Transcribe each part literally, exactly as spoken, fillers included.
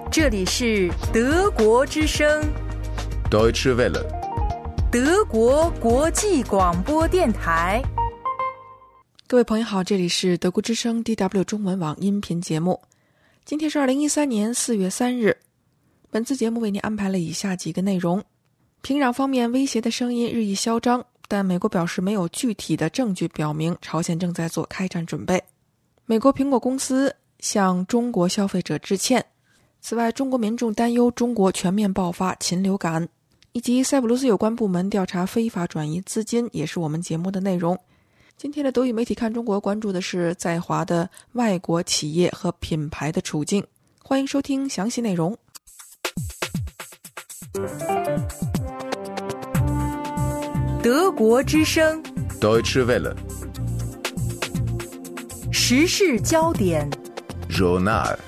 这里是德国之声 Deutsche Welle， 德国国际广播电台。 各位朋友好，这里是德国之声 D W 中文网音频节目。今天是二零一三年四月三日，本次节目为您安排了以下几个内容。平壤方面威胁的声音日益嚣张，但美国表示没有具体的证据表明朝鲜正在做开战准备。美国苹果公司向中国消费者致歉。此外，中国民众担忧中国全面爆发禽流感，以及塞浦路斯有关部门调查非法转移资金，也是我们节目的内容。今天的德语媒体看中国关注的是在华的外国企业和品牌的处境。欢迎收听详细内容。 德国之声 Deutsche Welle， 时事焦点 Journal。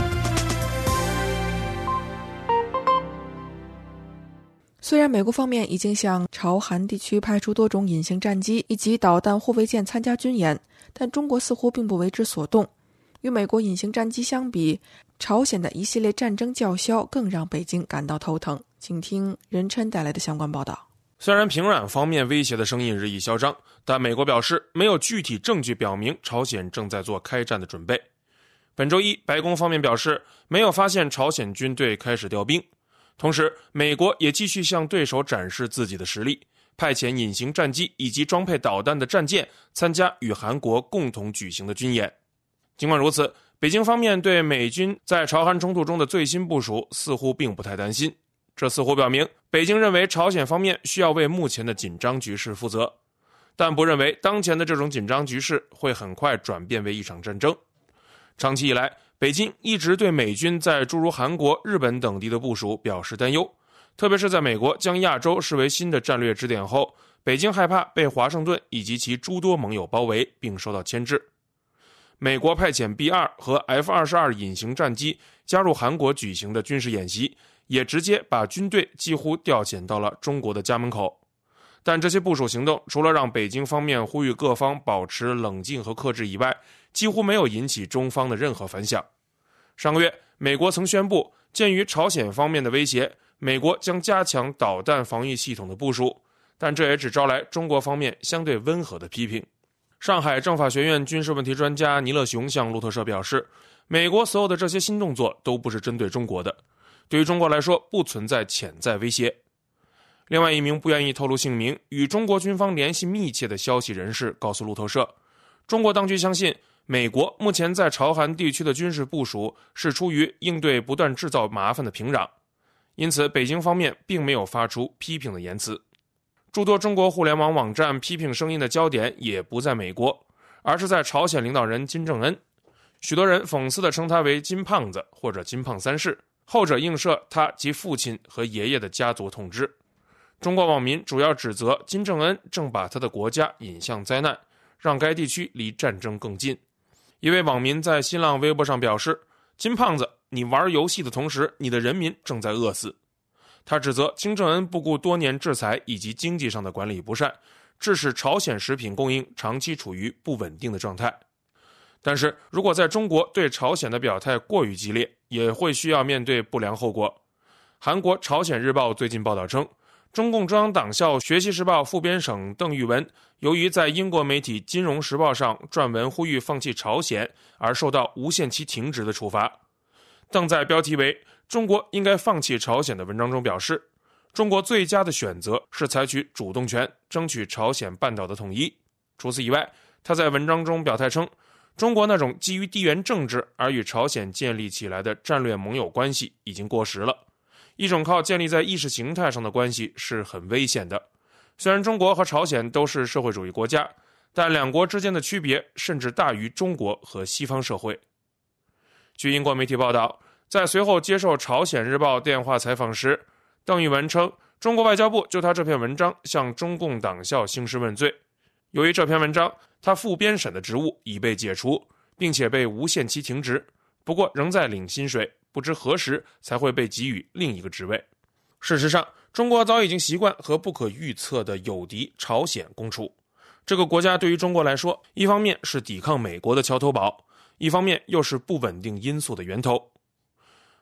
虽然美国方面已经向朝韩地区派出多种隐形战机以及导弹护卫舰参加军演，但中国似乎并不为之所动。与美国隐形战机相比，朝鲜的一系列战争叫嚣更让北京感到头疼。请听任琛带来的相关报道。 虽然平壤方面威胁的声音日益嚣张，但美国表示没有具体证据表明朝鲜正在做开战的准备。本周一，白宫方面表示没有发现朝鲜军队开始调兵。同时，美国也继续向对手展示自己的实力，派遣隐形战机以及装配导弹的战舰参加与韩国共同举行的军演。尽管如此，北京方面对美军在朝韩冲突中的最新部署似乎并不太担心。这似乎表明，北京认为朝鲜方面需要为目前的紧张局势负责，但不认为当前的这种紧张局势会很快转变为一场战争。长期以来，北京一直对美军在诸如韩国、日本等地的部署表示担忧，特别是在美国将亚洲视为新的战略支点后，北京害怕被华盛顿以及其诸多盟友包围并受到牵制。美国派遣 B 二 和 F 二十二 隐形战机加入韩国举行的军事演习，也直接把军队几乎调遣到了中国的家门口。但这些部署行动除了让北京方面呼吁各方保持冷静和克制以外，几乎没有引起中方的任何反响。上个月，美国曾宣布，鉴于朝鲜方面的威胁，美国将加强导弹防御系统的部署，但这也只招来中国方面相对温和的批评。上海政法学院军事问题专家倪乐雄向路透社表示，美国所有的这些新动作都不是针对中国的，对于中国来说不存在潜在威胁。另外一名不愿意透露姓名、与中国军方联系密切的消息人士告诉路透社，中国当局相信美国目前在朝韩地区的军事部署是出于应对不断制造麻烦的平壤，因此北京方面并没有发出批评的言辞。诸多中国互联网网站批评声音的焦点也不在美国，而是在朝鲜领导人金正恩。许多人讽刺地称他为金胖子或者金胖三世，后者映射他及父亲和爷爷的家族统治。中国网民主要指责金正恩正把他的国家引向灾难，让该地区离战争更近。一位网民在新浪微博上表示，金胖子，你玩游戏的同时，你的人民正在饿死。他指责金正恩不顾多年制裁以及经济上的管理不善，致使朝鲜食品供应长期处于不稳定的状态。但是如果在中国对朝鲜的表态过于激烈，也会需要面对不良后果。韩国朝鲜日报最近报道称，中共中央党校学习时报副编审邓玉文由于在英国媒体金融时报上撰文呼吁放弃朝鲜，而受到无限期停职的处罚。邓在标题为中国应该放弃朝鲜的文章中表示，中国最佳的选择是采取主动权，争取朝鲜半岛的统一。除此以外，他在文章中表态称，中国那种基于地缘政治而与朝鲜建立起来的战略盟友关系已经过时了，一种靠建立在意识形态上的关系是很危险的。虽然中国和朝鲜都是社会主义国家，但两国之间的区别甚至大于中国和西方社会。据英国媒体报道，在随后接受朝鲜日报电话采访时，邓玉文称，中国外交部就他这篇文章向中共党校兴师问罪。由于这篇文章，他副编审的职务已被解除，并且被无限期停职，不过仍在领薪水，不知何时才会被给予另一个职位。事实上，中国早已经习惯和不可预测的友敌朝鲜共处。这个国家对于中国来说，一方面是抵抗美国的桥头堡，一方面又是不稳定因素的源头。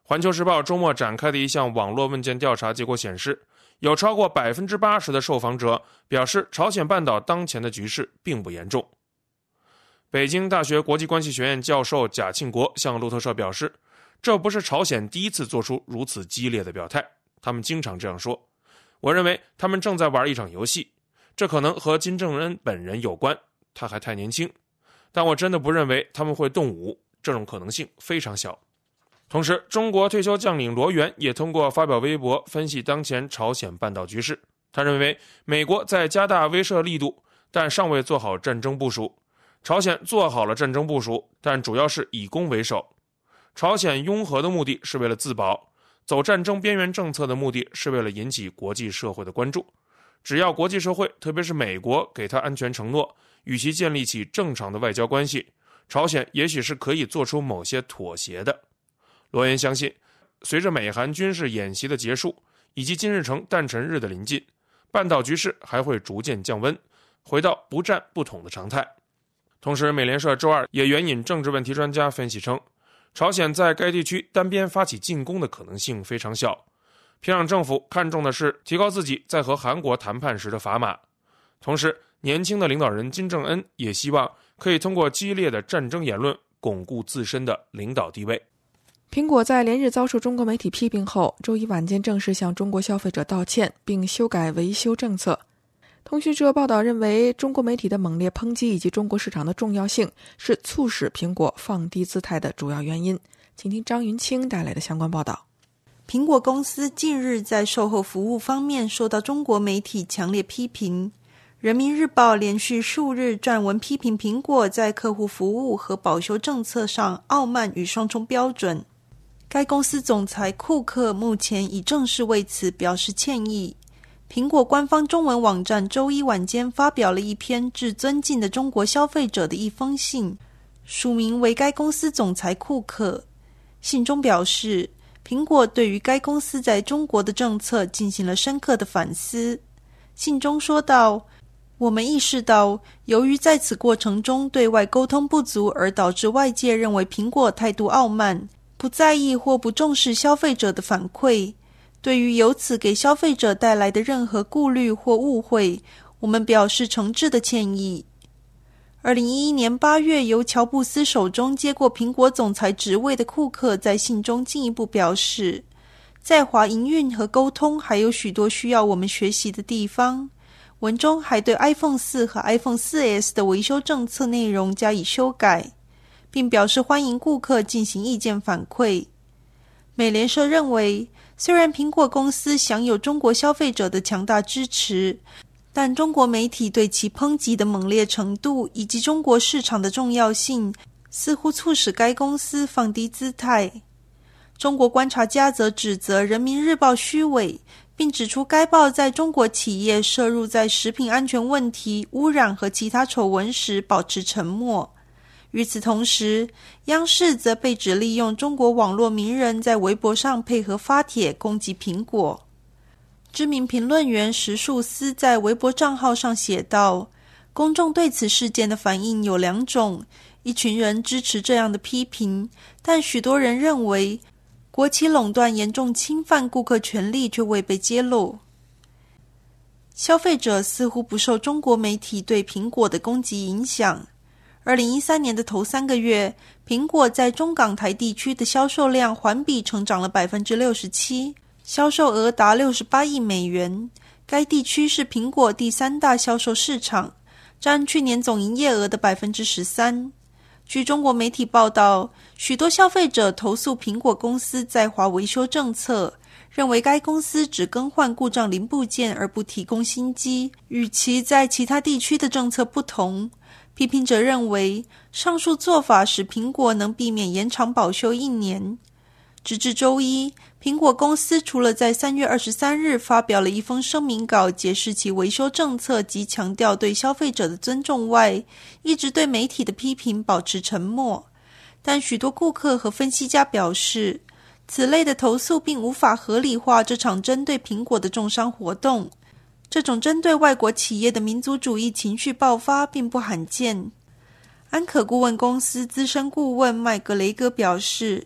环球时报周末展开的一项网络问卷调查结果显示，有超过 百分之八十 的受访者表示朝鲜半岛当前的局势并不严重。北京大学国际关系学院教授贾庆国向路透社表示，这不是朝鲜第一次做出如此激烈的表态，他们经常这样说。我认为他们正在玩一场游戏，这可能和金正恩本人有关，他还太年轻，但我真的不认为他们会动武，这种可能性非常小。同时，中国退休将领罗源也通过发表微博分析当前朝鲜半岛局势。他认为美国在加大威慑力度，但尚未做好战争部署。朝鲜做好了战争部署，但主要是以攻为守。朝鲜拥核的目的是为了自保，走战争边缘政策的目的是为了引起国际社会的关注。只要国际社会，特别是美国给他安全承诺，与其建立起正常的外交关系，朝鲜也许是可以做出某些妥协的。罗源相信，随着美韩军事演习的结束，以及金日成诞辰日的临近，半岛局势还会逐渐降温，回到不战不统的常态。同时，美联社周二也援引政治问题专家分析称，朝鲜在该地区单边发起进攻的可能性非常小。平壤政府看重的是提高自己在和韩国谈判时的砝码。同时，年轻的领导人金正恩也希望可以通过激烈的战争言论巩固自身的领导地位。 苹果在连日遭受中国媒体批评后，周一晚间正式向中国消费者道歉，并修改维修政策。通讯社报道认为，中国媒体的猛烈抨击以及中国市场的重要性是促使苹果放低姿态的主要原因。请听张云清带来的相关报道。 苹果公司近日在售后服务方面受到中国媒体强烈批评。人民日报连续数日撰文批评苹果在客户服务和保修政策上傲慢与双重标准。该公司总裁库克目前已正式为此表示歉意。苹果官方中文网站周一晚间发表了一篇致尊敬的中国消费者的一封信，署名为该公司总裁库克。信中表示，苹果对于该公司在中国的政策进行了深刻的反思。信中说道，我们意识到，由于在此过程中对外沟通不足而导致外界认为苹果态度傲慢，不在意或不重视消费者的反馈。对于由此给消费者带来的任何顾虑或误会，我们表示诚挚的歉意。二零一一年八月，由乔布斯手中接过苹果总裁职位的库克在信中进一步表示，在华营运和沟通还有许多需要我们学习的地方。文中还对 iPhone 四和 iPhone 四 S 的维修政策内容加以修改，并表示欢迎顾客进行意见反馈。美联社认为，虽然苹果公司享有中国消费者的强大支持，但中国媒体对其抨击的猛烈程度以及中国市场的重要性，似乎促使该公司放低姿态。中国观察家则指责人民日报虚伪，并指出该报在中国企业涉入在食品安全问题、污染和其他丑闻时保持沉默。与此同时，央视则被指利用中国网络名人在微博上配合发帖攻击苹果。知名评论员石树思在微博账号上写道，公众对此事件的反应有两种，一群人支持这样的批评，但许多人认为国企垄断严重侵犯顾客权利却未被揭露。消费者似乎不受中国媒体对苹果的攻击影响。二零一三年的头三个月，苹果在中港台地区的销售量环比成长了 百分之六十七， 销售额达六十八亿美元。该地区是苹果第三大销售市场，占去年总营业额的 百分之十三。据中国媒体报道，许多消费者投诉苹果公司在华维修政策，认为该公司只更换故障零部件而不提供新机，与其在其他地区的政策不同。批评者认为，上述做法使苹果能避免延长保修一年。直至周一，苹果公司除了在三月二十三日发表了一封声明稿解释其维修政策及强调对消费者的尊重外，一直对媒体的批评保持沉默。但许多顾客和分析家表示，此类的投诉并无法合理化这场针对苹果的重伤活动。这种针对外国企业的民族主义情绪爆发并不罕见。安可顾问公司资深顾问麦格雷格表示，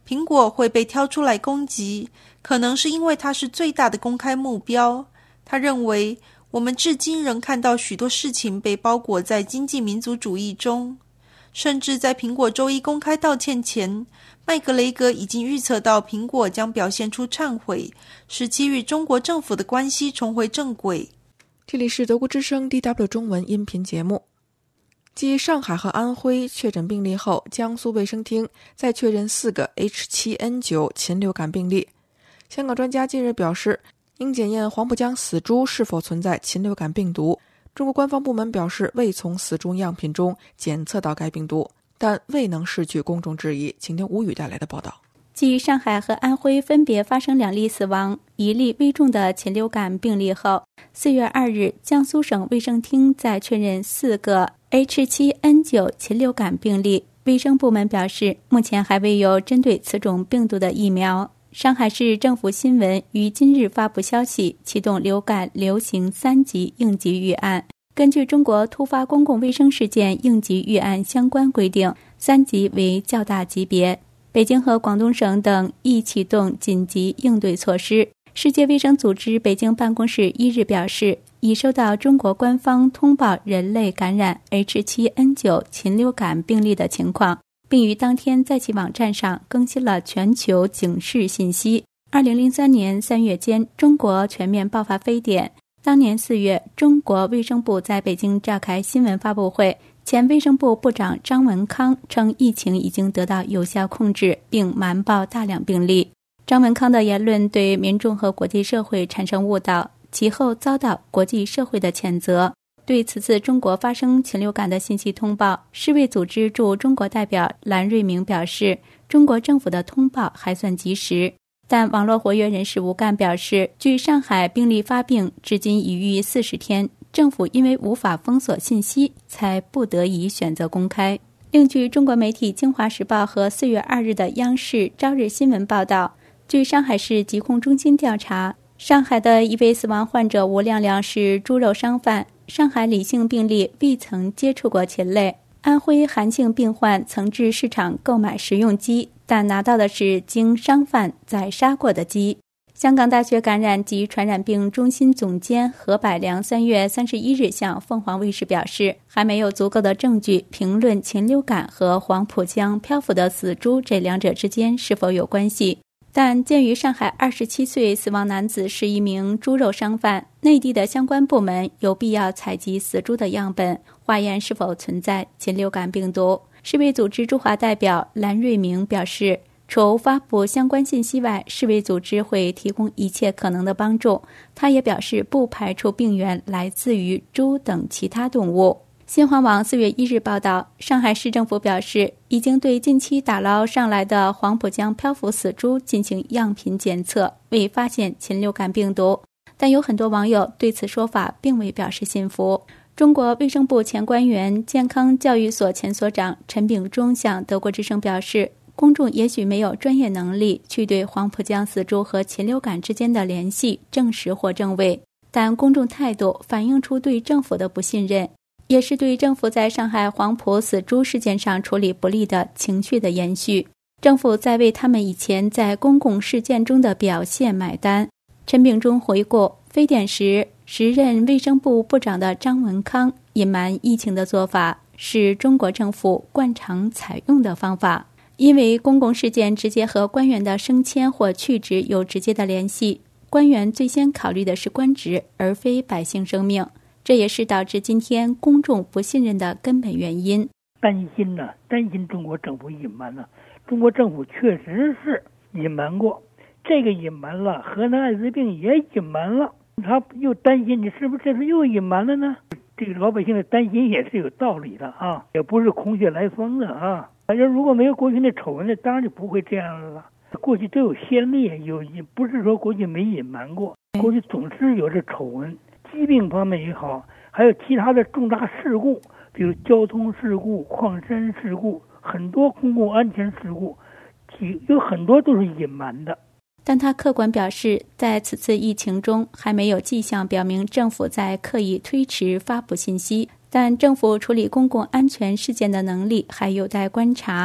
苹果会被挑出来攻击，可能是因为它是最大的公开目标。他认为，我们至今仍看到许多事情被包裹在经济民族主义中，甚至在苹果周一公开道歉前，麦格雷格已经预测到苹果将表现出忏悔，使其与中国政府的关系重回正轨。 这里是德国之声 D W 中文音频节目。继上海和安徽确诊病例后，江苏卫生厅再确认四个 H 七 N 九 禽流感病例。香港专家近日表示，应检验黄浦江死猪是否存在禽流感病毒。中国官方部门表示，未从死猪样品中检测到该病毒，但未能释去公众质疑。请听吴宇带来的报道。 继上海和安徽分别发生两例死亡、一例危重的禽流感病例后，四月二日，江苏省卫生厅再确认四个 H 七 N 九 禽流感病例。卫生部门表示，目前还未有针对此种病毒的疫苗。上海市政府新闻于今日发布消息，启动流感流行三级应急预案。根据中国突发公共卫生事件应急预案相关规定，三级为较大级别。北京和广东省等亦启动紧急应对措施。世界卫生组织北京办公室一日表示，已收到中国官方通报人类感染 H 七 N 九 禽流感病例的情况，并于当天在其网站上更新了全球警示信息。二零零三年三月间，中国全面爆发非典。当年四月，中国卫生部在北京召开新闻发布会，前卫生部部长张文康称疫情已经得到有效控制，并瞒报大量病例。张文康的言论对民众和国际社会产生误导，其后遭到国际社会的谴责。对此次中国发生禽流感的信息通报，世卫组织驻中国代表蓝瑞明表示，中国政府的通报还算及时。但网络活跃人士吴干表示，据上海病例发病至今已逾四十天，政府因为无法封锁信息，才不得已选择公开。另据中国媒体京华时报和四月二日的央视朝日新闻报道，据上海市疾控中心调查，上海的一位死亡患者吴亮亮是猪肉商贩，上海李姓病例未曾接触过禽类。安徽韩姓病患曾至市场购买食用鸡，但拿到的是经商贩宰杀过的鸡。香港大学感染及传染病中心总监何百良三月三十一日向凤凰卫视表示，还没有足够的证据评论禽流感和黄浦江漂浮的死猪这两者之间是否有关系。但鉴于上海二十七岁死亡男子是一名猪肉商贩，内地的相关部门有必要采集死猪的样本，化验是否存在禽流感病毒。世卫组织驻华代表蓝瑞明表示，除发布相关信息外，世卫组织会提供一切可能的帮助。他也表示，不排除病源来自于猪等其他动物。新华网四月一日报道，上海市政府表示，已经对近期打捞上来的黄浦江漂浮死猪进行样品检测，未发现禽流感病毒。但有很多网友对此说法并未表示信服。中国卫生部前官员、健康教育所前所长陈炳忠向德国之声表示，公众也许没有专业能力去对黄浦江死猪和禽流感之间的联系证实或证伪，但公众态度反映出对政府的不信任，也是对政府在上海黄浦死猪事件上处理不力的情绪的延续。政府在为他们以前在公共事件中的表现买单。陈炳忠回顾，非典时时任卫生部部长的张文康隐瞒疫情的做法是中国政府惯常采用的方法，因为公共事件直接和官员的升迁或去职有直接的联系，官员最先考虑的是官职，而非百姓生命。这也是导致今天公众不信任的根本原因。 担心呢、啊，担心中国政府隐瞒了、啊。中国政府确实是隐瞒过，这个隐瞒了，河南艾滋病也隐瞒了，他又担心你是不是这次又隐瞒了呢？这个老百姓的担心也是有道理的啊，也不是空穴来风的啊。反正如果没有过去那丑闻，那当然就不会这样了。过去都有先例，有不是说过去没隐瞒过，过去总是有这丑闻。疾病方面也好，还有其他的重大事故，比如交通事故、矿山事故，很多公共安全事故，有很多都是隐瞒的。 但他客观表示，在此次疫情中还没有迹象表明政府在刻意推迟发布信息，但政府处理公共安全事件的能力还有待观察。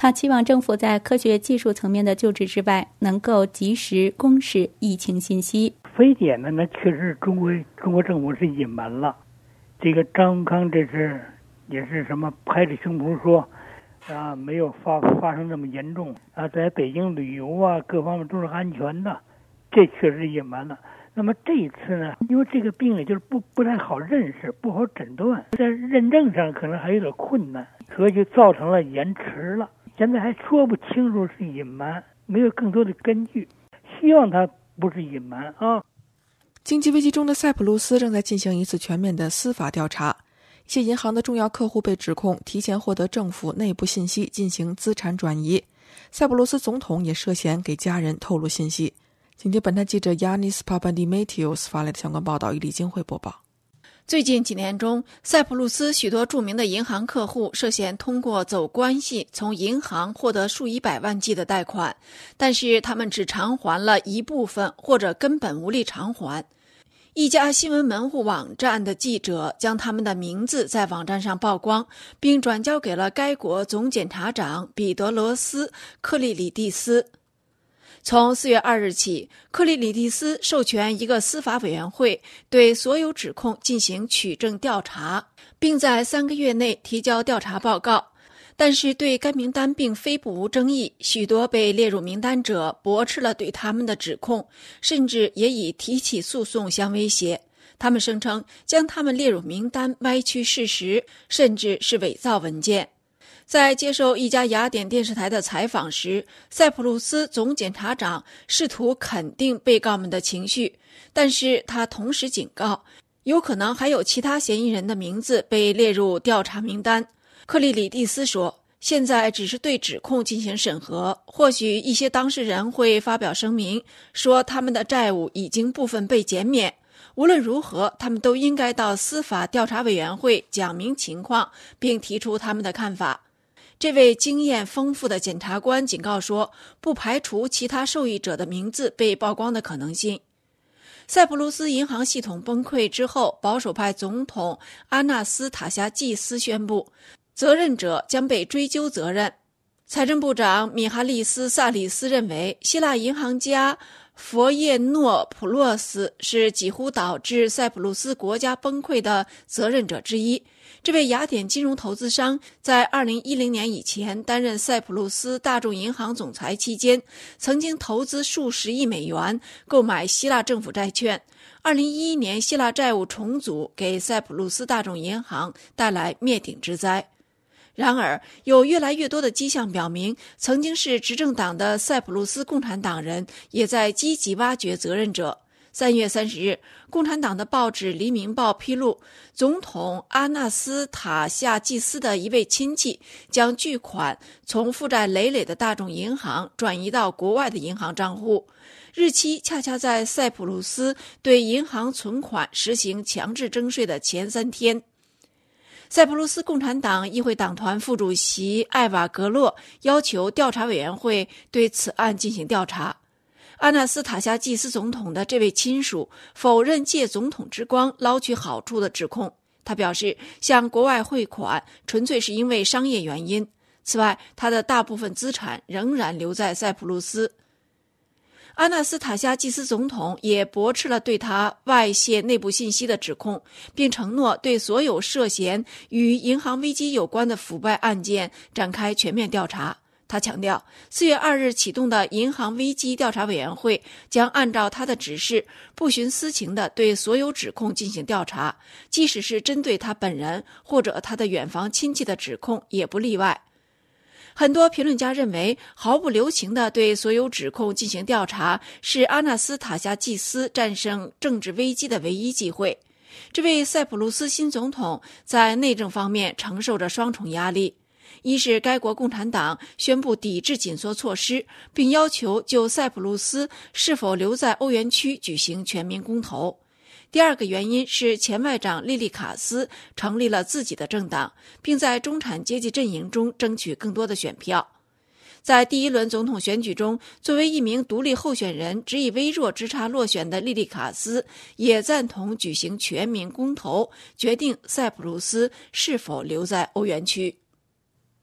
他期望政府在科学技术层面的救治之外，能够及时公示疫情信息。 非典呢，那确实中国中国政府是隐瞒了。这个张荣康这是也是什么拍着胸脯说啊，没有发发生这么严重啊，在北京旅游啊各方面都是安全的，这确实隐瞒了。那么这一次呢，因为这个病呢就是不不太好认识，不好诊断，在认证上可能还有点困难，所以就造成了延迟了。现在还说不清楚是隐瞒，没有更多的根据，希望它不是隐瞒啊。 经济危机中的塞浦路斯正在进行一次全面的司法调查，一些银行的重要客户被指控提前获得政府内部信息进行资产转移，塞浦路斯总统也涉嫌给家人透露信息。请听本台记者 Yanis Papadimatios 发来的相关报道，以李金慧播报。 最近几年中，塞浦路斯许多著名的银行客户涉嫌通过走关系从银行获得数以百万计的贷款，但是他们只偿还了一部分，或者根本无力偿还。一家新闻门户网站的记者将他们的名字在网站上曝光，并转交给了该国总检察长彼得罗斯·克利里蒂斯。从四月二日起，克利里蒂斯授权一个司法委员会对所有指控进行取证调查，并在三个月内提交调查报告。但是对该名单并非不无争议，许多被列入名单者驳斥了对他们的指控，甚至也以提起诉讼相威胁。他们声称将他们列入名单歪曲事实，甚至是伪造文件。在接受一家雅典电视台的采访时，塞浦路斯总检察长试图肯定被告们的情绪，但是他同时警告，有可能还有其他嫌疑人的名字被列入调查名单。克利里蒂斯说，现在只是对指控进行审核，或许一些当事人会发表声明，说他们的债务已经部分被减免。无论如何，他们都应该到司法调查委员会讲明情况，并提出他们的看法。这位经验丰富的检察官警告说，不排除其他受益者的名字被曝光的可能性。塞浦路斯银行系统崩溃之后，保守派总统阿纳斯塔夏季斯宣布，责任者将被追究责任。财政部长米哈利斯·萨里斯认为，希腊银行家佛耶诺普洛斯是几乎导致塞浦路斯国家崩溃的责任者之一。这位雅典金融投资商在二零一零年以前担任塞浦路斯大众银行总裁期间，曾经投资数十亿美元购买希腊政府债券。二零一一年希腊债务重组给塞浦路斯大众银行带来灭顶之灾。然而，有越来越多的迹象表明，曾经是执政党的塞浦路斯共产党人也在积极挖掘责任者。三月三十日，共产党的报纸《黎明报》披露，总统阿纳斯塔夏季斯的一位亲戚将巨款从负债累累的大众银行转移到国外的银行账户，日期恰恰在塞浦路斯对银行存款实行强制征税的前三天。塞浦路斯共产党议会党团副主席艾瓦格洛要求调查委员会对此案进行调查。阿纳斯塔夏季斯总统的这位亲属否认借总统之光捞取好处的指控，他表示向国外汇款纯粹是因为商业原因。此外，他的大部分资产仍然留在塞浦路斯。阿纳斯塔夏季斯总统也驳斥了对他外泄内部信息的指控，并承诺对所有涉嫌与银行危机有关的腐败案件展开全面调查。他强调，四月二日启动的银行危机调查委员会将按照他的指示，不徇私情地对所有指控进行调查，即使是针对他本人或者他的远房亲戚的指控也不例外。很多评论家认为，毫不留情地对所有指控进行调查是阿纳斯塔夏季斯战胜政治危机的唯一机会。这位塞浦路斯新总统在内政方面承受着双重压力。一是该国共产党宣布抵制紧缩措施，并要求就塞浦路斯是否留在欧元区举行全民公投。第二个原因是前外长利利卡斯成立了自己的政党，并在中产阶级阵营中争取更多的选票。在第一轮总统选举中，作为一名独立候选人，只以微弱之差落选的利利卡斯也赞同举行全民公投，决定塞浦路斯是否留在欧元区。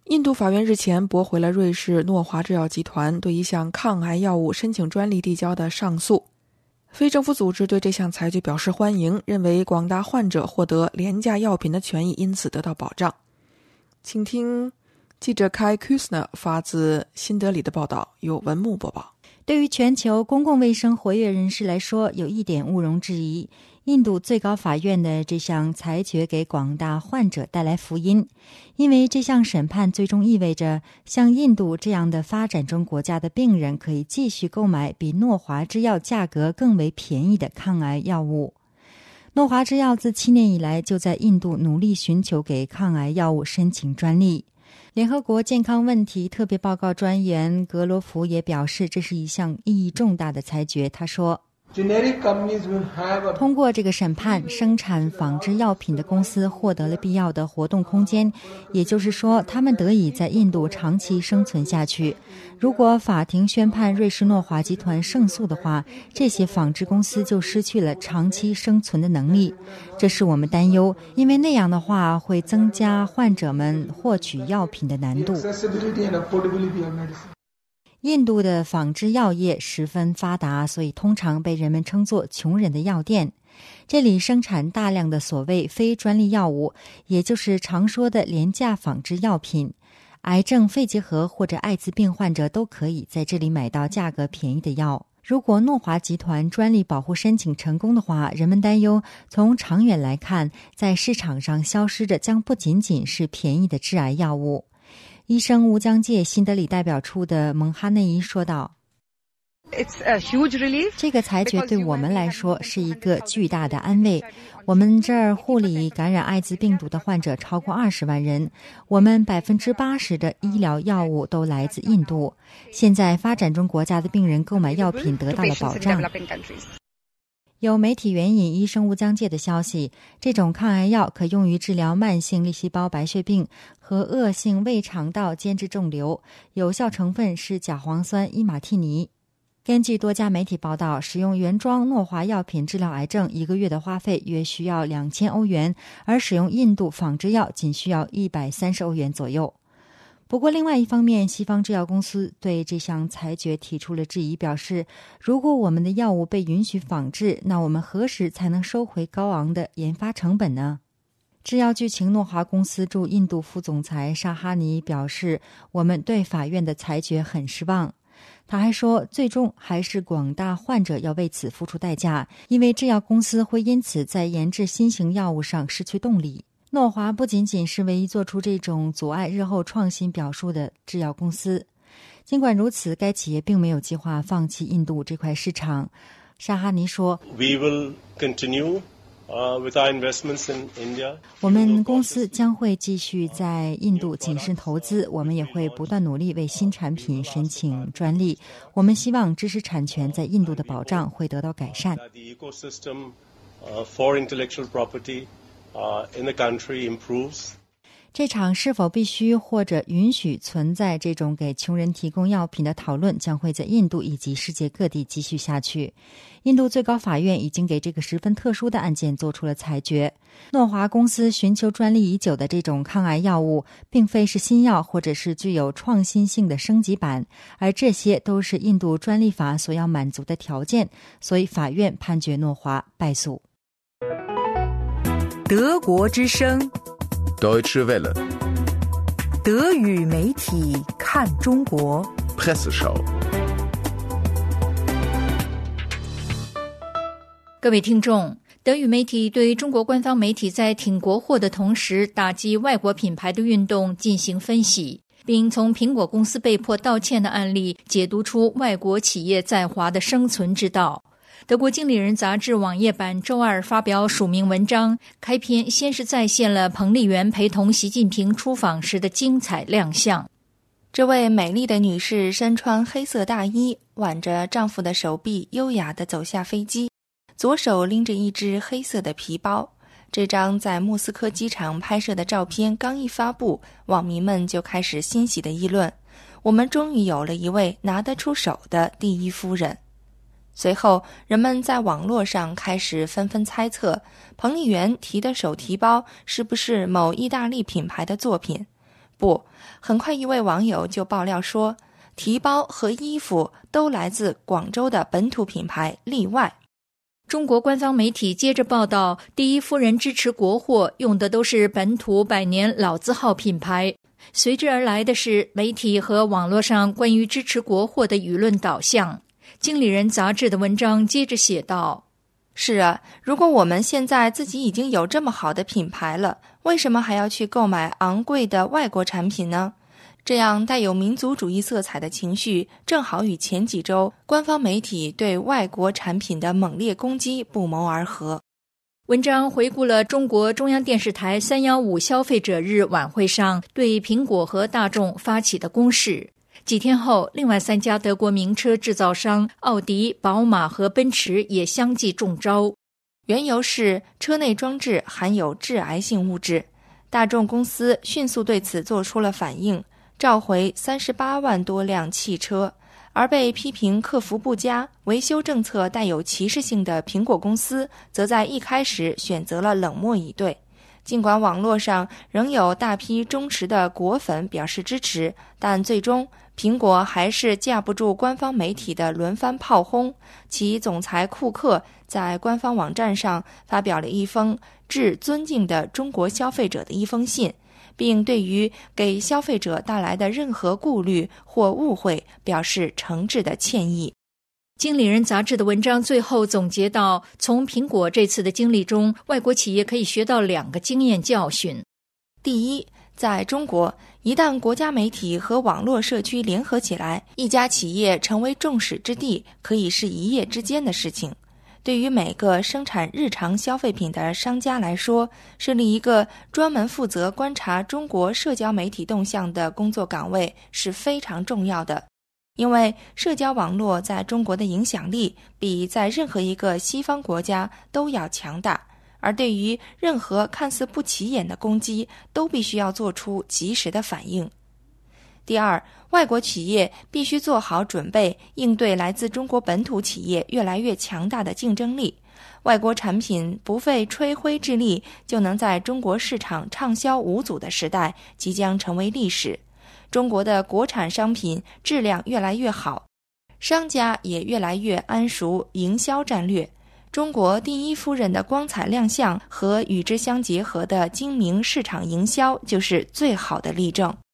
印度法院日前驳回了瑞士诺华制药集团对一项抗癌药物申请专利递交的上诉。非政府组织对这项裁决表示欢迎，认为广大患者获得廉价药品的权益因此得到保障。请听记者开 Kusner 发自新德里的报道，由文木播报。 对于全球公共卫生活跃人士来说，有一点毋庸置疑，印度最高法院的这项裁决给广大患者带来福音，因为这项审判最终意味着像印度这样的发展中国家的病人可以继续购买比诺华制药价格更为便宜的抗癌药物。诺华制药自七年以来就在印度努力寻求给抗癌药物申请专利。联合国健康问题特别报告专员格罗弗也表示，这是一项意义重大的裁决。他说，通过这个审判，生产仿制药品的公司获得了必要的活动空间，也就是说，他们得以在印度长期生存下去。如果法庭宣判瑞士诺华集团胜诉的话，这些仿制公司就失去了长期生存的能力，这是我们担忧，因为那样的话会增加患者们获取药品的难度。印度的仿制药业十分发达，所以通常被人们称作穷人的药店。这里生产大量的所谓非专利药物，也就是常说的廉价仿制药品。癌症、肺结核或者艾滋病患者都可以在这里买到价格便宜的药。如果诺华集团专利保护申请成功的话，人们担忧从长远来看，在市场上消失的将不仅仅是便宜的致癌药物。医生无疆界新德里代表处的蒙哈内伊说道，这个裁决对我们来说是一个巨大的安慰。我们这儿护理感染艾滋病毒的患者超过二十万人，我们百分之八十的医疗药物都来自印度。现在发展中国家的病人购买药品得到了保障。有媒体援引医生无疆界的消息，这种抗癌药可用于治疗慢性粒细胞白血病和恶性胃肠道间质肿瘤，有效成分是甲磺酸伊马替尼。根据多家媒体报道，使用原装诺华药品治疗癌症一个月的花费约需要两千欧元，而使用印度仿制药仅需要一百三十欧元左右。不过另外一方面，西方制药公司对这项裁决提出了质疑，表示如果我们的药物被允许仿制，那我们何时才能收回高昂的研发成本呢？制药巨擎诺华公司驻印度副总裁沙哈尼表示，我们对法院的裁决很失望。他还说，最终还是广大患者要为此付出代价，因为制药公司会因此在研制新型药物上失去动力。诺华不仅仅是唯一做出这种阻碍日后创新表述的制药公司。尽管如此，该企业并没有计划放弃印度这块市场。沙哈尼说， We will continue, uh, with our investments in India. 我们公司将会继续在印度谨慎投资，我们也会不断努力为新产品申请专利。我们希望知识产权在印度的保障会得到改善。 The ecosystem, uh, for intellectual property,Uh, in the country improves. 这场是否必须或者允许存在这种给穷人提供药品的讨论将会在印度以及世界各地继续下去。印度最高法院已经给这个十分特殊的案件做出了裁决。诺华公司寻求专利已久的这种抗癌药物并非是新药或者是具有创新性的升级版，而这些都是印度专利法所要满足的条件，所以法院判决诺华败诉。 德国之声 Deutsche Welle 德语媒体看中国 Presseschau。 各位听众，德语媒体对中国官方媒体在挺国货的同时打击外国品牌的运动进行分析，并从苹果公司被迫道歉的案例解读出外国企业在华的生存之道。德国经理人杂志网页版周二发表署名文章，开篇先是再现了彭丽媛陪同习近平出访时的精彩亮相。这位美丽的女士身穿黑色大衣，挽着丈夫的手臂，优雅地走下飞机，左手拎着一只黑色的皮包。这张在莫斯科机场拍摄的照片刚一发布，网民们就开始欣喜地议论，我们终于有了一位拿得出手的第一夫人。随后人们在网络上开始纷纷猜测，彭丽媛提的手提包是不是某意大利品牌的作品。 不，很快一位网友就爆料说，提包和衣服都来自广州的本土品牌例外。 中国官方媒体接着报道，第一夫人支持国货，用的都是本土百年老字号品牌。随之而来的是媒体和网络上关于支持国货的舆论导向。经理人杂志的文章接着写道， 是啊，如果我们现在自己已经有这么好的品牌了，为什么还要去购买昂贵的外国产品呢？这样带有民族主义色彩的情绪，正好与前几周官方媒体对外国产品的猛烈攻击不谋而合。 文章回顾了中国中央电视台三一五消费者日晚会上对苹果和大众发起的攻势。几天后，另外三家德国名车制造商奥迪、宝马和奔驰也相继中招， 缘由是车内装置含有致癌性物质。大众公司迅速对此做出了反应，召回三十八万多辆汽车，而被批评客服不佳、维修政策带有歧视性的苹果公司，则在一开始选择了冷漠以对。尽管网络上仍有大批忠实的果粉表示支持，但最终苹果还是架不住官方媒体的轮番炮轰。其总裁库克在官方网站上发表了一封致尊敬的中国消费者的一封信，并对于给消费者带来的任何顾虑或误会表示诚挚的歉意。 经理人杂志的文章最后总结到，从苹果这次的经历中，外国企业可以学到两个经验教训。 第一，在中国，一旦国家媒体和网络社区联合起来，一家企业成为众矢之的，可以是一夜之间的事情。对于每个生产日常消费品的商家来说，设立一个专门负责观察中国社交媒体动向的工作岗位是非常重要的。因为社交网络在中国的影响力比在任何一个西方国家都要强大，而对于任何看似不起眼的攻击，都必须要做出及时的反应。第二，外国企业必须做好准备，应对来自中国本土企业越来越强大的竞争力。外国产品不费吹灰之力就能在中国市场畅销无阻的时代即将成为历史。中国的国产商品质量越来越好，商家也越来越谙熟营销战略。中国第一夫人的光彩亮相和与之相结合的精明市场营销就是最好的例证。